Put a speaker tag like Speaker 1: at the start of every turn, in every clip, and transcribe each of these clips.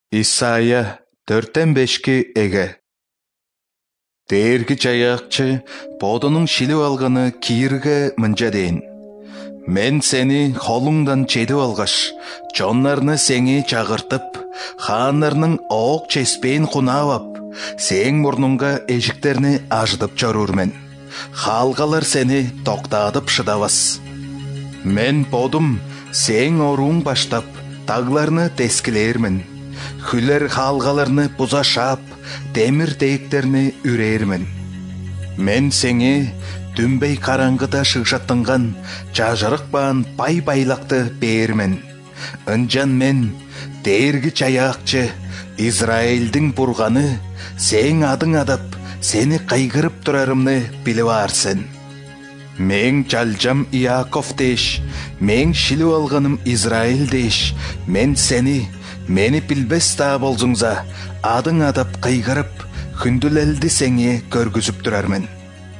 Speaker 1: Исайя 4-5 эге. Дээрги жаяакчы бодунун шилип алганы кийирге мынча дейин. Мен сени холуңдан чедип алгаш, жоннарны сеңи чагыртып, хааннарның оок чеспейин кунаап, сең мурнуңга эжиктерни ажытып чорурмен. Халгалар сени токтатып шыдабас. Мен бодум сең орууң баштап, тагларны тескилермин. Хүлер халгаларны бузашап, темир тейиктерни үрермин. Мен сеңи дүмбей караңгыда шыгшаттынган жажырык баан байлакты бермен. Ынжан мен дээрги жаяакчы, Израилдин бурганы, сең адың адап, сени кайгырып турарымны билип арсың. Мен жалжам Иаков деш, мен шилип алганым Израиль деш, мен сени, мени билбес да болзуңза, адың адап кайгырып, хүндүлелди сеңи көргүзүп турармын.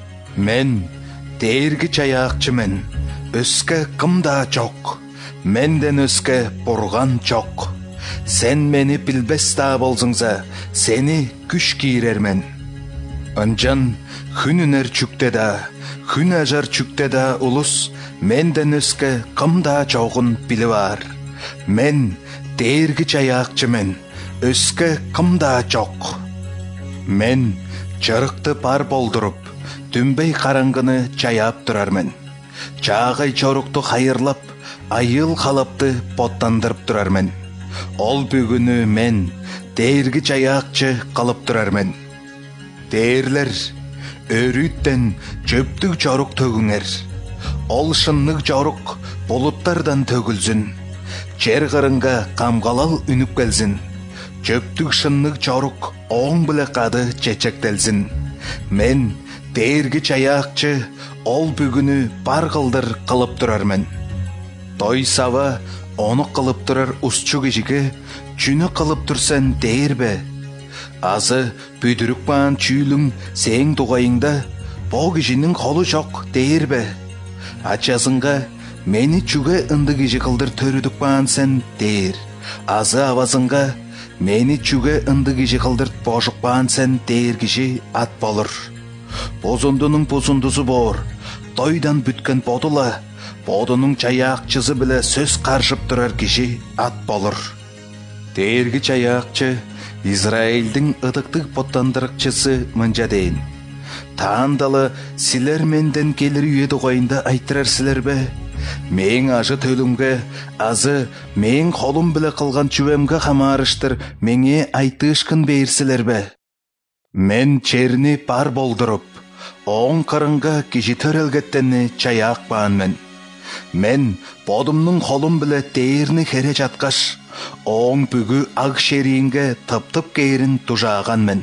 Speaker 1: Мен дээрги жаяакчымын, өскө кымда жок, менден өскө бурган жок. Сен мени билбес да болзуңза, сени күч кийрермен. Ынжан күн үнер чүкте да, күн ажар чүкте да улус, менден өскө кымда жогун билип ар. Мен дээрги жаяакчымын, өскө кымда жок. Мен жарыкты бар болдуруп, дүмбей караңгыны жаяап турармын. Жаагай жорукту хайырлап, айыл халапты боттандырып турармын. Ол бүгүнү мен дээрги жаяакчы калып турармын. Дээрлер, өрүттен жөптүк жорук төгүңер. Ол шыннык жорук булуттардан төгүлсүн. Жер кырынга камгалал үнүп келсин. Жөптүк шыннык жорук оң биле кады чечектелсин. Мен дээрги жаяакчы ол бүгүнү бар кылдыр кылып турармын. Той саба оны кылып турар устчу кишиге чүнү кылып турсен дээрбе. Азы бүдүрүк баан чүүлүң сең тугайыңда бо кишинин колу жок дээрбе. Ачасыңга мени чүге ынды киши кылдыр төрүдүк баан сен дээр. Азы абасыңга мени чүге ынды киши кылдыр божук баан сен дээр киши ат болур. Бозондунун бозондусу бор, тойдан бүткөн бодула, бодунун жаяакчысы биле сөз каршып турар киши ат болур. Дээрги жаяакчы, Израилдин ыдыктык боттандырыкчысы мынча дейин. Таандалы силер менден келир үйе тугайында айтырар силербе? Мең ажы төлүмгө, азы мең колум биле кылган чүбемге хамаарыштыр меңе айтышкын берсилербе? Мен черни бар болдуруп, оң кырынга киши төрөлгеттени жаяакпаанмын. Мен бодумнун колум биле дээрни хере жаткаш, оң бүгү ак шерийинге тыптып кейрин тужааганмын.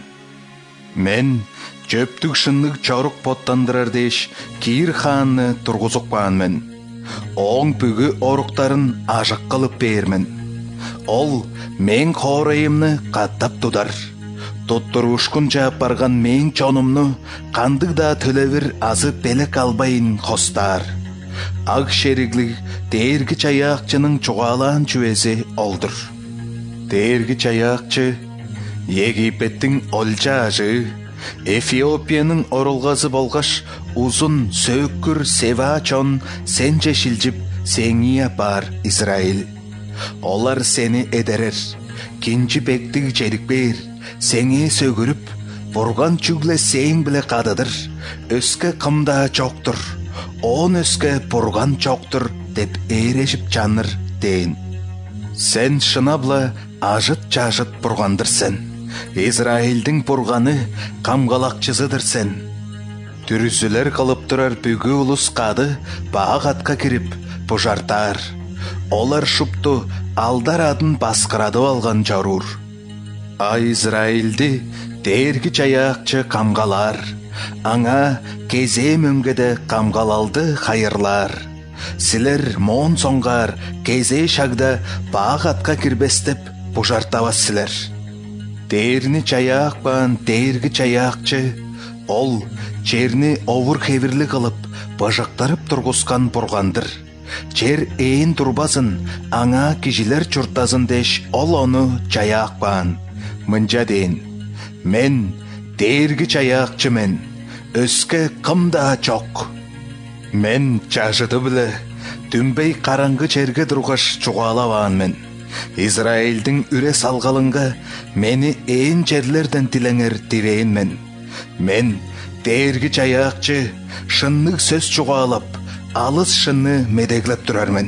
Speaker 1: Мен жөптүк шыннык жорук боттандырар деш кийир хаанны тургузукпаанмын. Оң бүгү оруктарын ажык кылып бермин. Ол мен коорайымны каттап тудар. Туттурушкун жаап барган мен чонумну кандык да төлөбүр азы белек албайын хостар. Ак шериглик дээрги жаяакчынын чугаалаан чүбеси олдур. Дээрги жаяакчы, Египеттин олжа ажы, Эфиопиянын орулгасы болгаш узун сөөккүр сева чон сенже шилжип сеңие бар Израиль. Олар сени эдерер, кинчи бектиг жерик бер, сеңе сөгүрүп, бурган чүгле сең биле кадыдыр, өскө кымда жоктур, он өскө бурган жоктур деп ээрешип жаныр дейин. Сен шынабла ажыт жажыт бургандырсен, Израилдин бурганы камгалакчысыдыр сен. Түрүзүлөр кылып турар бүгү улус кады баак атка кирип пужартар. Олар шупту алдар адын баскырадып алган жорур. А Израилди дээрги жаяакчы камгалар, аңа кезээ мөңгөдө камгалалды хайырлар. Силер моон соңгар кезээ шагда баак атка кирбес деп пужартабас силер. Дээрни жаяакпаан дээрги жаяакчы, ол жерни овур хевирлик кылып бажактарып тургускан бургандыр. жер ээн турбасын, аңа кишилер чуртасын деш ол ону чаяакпаан. Мынча дейин: мен дээрги чаяакчымен, өскө кымда жок. Мен жашыды биле түнбей караңгы жерге тургаш чугаалабаанмын. Израилдин үре салгалынга мени ээн жерлерден тилеңер тирейинмен. Мен дээрги чаяакчы шыннык сөз чугаалап, алыс шынны медеглеп турармын.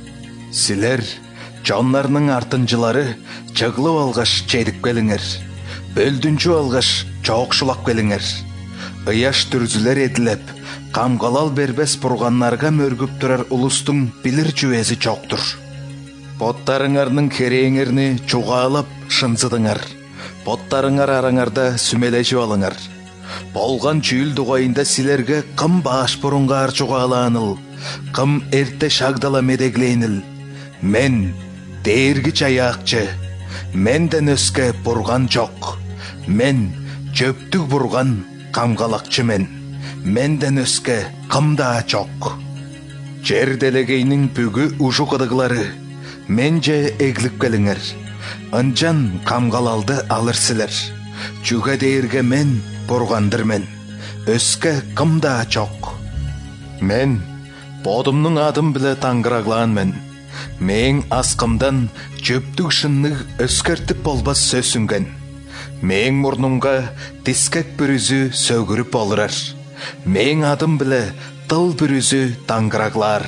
Speaker 1: Силер жонларнын артынчылары чыглып алгаш чедип келиңер. Бөлдүнчү алгаш чоокшулап келиңер. Ыяш түрзүлер этилеп, камгалал бербес бурганнарга мөргүп турар улустун билир жүбөсү чоктур. Боттарыңарнын кереңерни чугаалап шынсыдыңар. Боттарыңар араңарда сүмелешип алыңар. Болган чүйүл дугайында силерге кым баш бурунгар чугаалааныл, кым эрте шагдала медеглейнил. Мен дээрги чаяакчы, менден өскө бурган жок. Мен жөптүк бурган камгалакчымен. Менден өскө кымда жок. Жер делегейнин бүгү ужу кыдыглары, менже эглип келиңер. Ынчан камгалалды алыр силер. Чүгө дээрге мен бургандырмен. Өскө кымда жок. Мен бодумнун адым биле таңгыраглаанмын. Мен аскымдан жөптүк шыннык өскөртүп болбас сөзсүнген. Мен мурнумга тискек бүрүзү сөгүрүп болурар. Мен адым биле тыл бүрүзү таңгыраглар.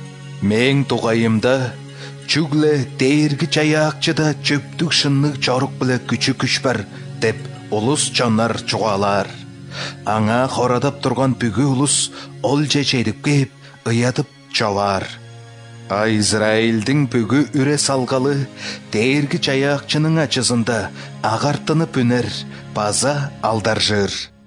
Speaker 1: Мен тугайымда чүгле дээрги чаяакчыда жөптүк шыннык жорук биле күчү күч бар деп улус жоннар чугаалар. Аңа хорадап турган бүгү улус ол чечедип кеп, ыядып чабар. А Израилдин бүгү үре салгалы дээрги чаяакчынын ачысында агартынып үнер, база алдаржыр.